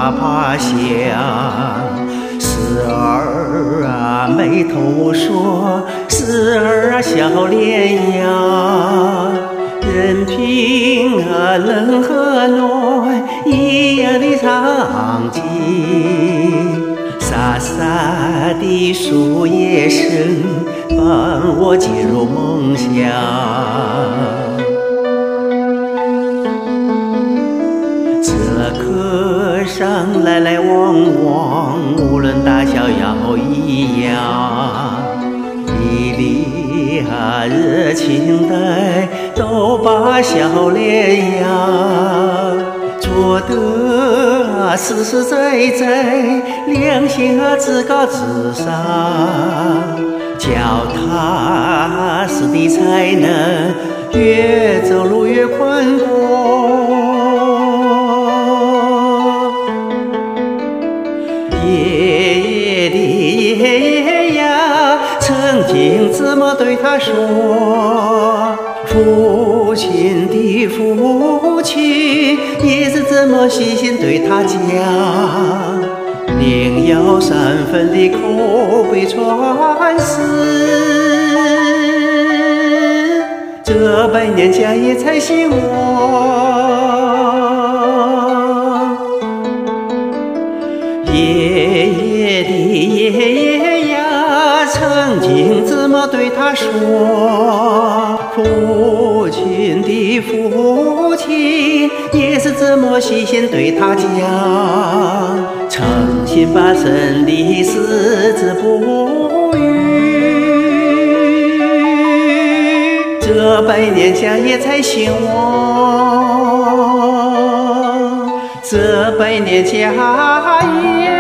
啪响。时儿啊眉头说，时儿啊笑脸扬。任凭啊人和暖一样的场景，沙沙的树叶声伴我进入梦乡。这课上来来往往，无论大小要一样。一粒热情的都把笑脸扬，做得实实在在，良心自高自上，脚踏实地才能越走路越宽广。爷爷的爷爷呀，曾经这么对他说，父亲的父亲也是这么细心对他讲，另有3分的口碑传世，这100年家业才兴旺。爷爷的爷爷呀，曾经这么对他说，父亲的父亲也是这么细心对他讲，诚心把真理矢志不渝，这100年家业才兴旺，这100年家业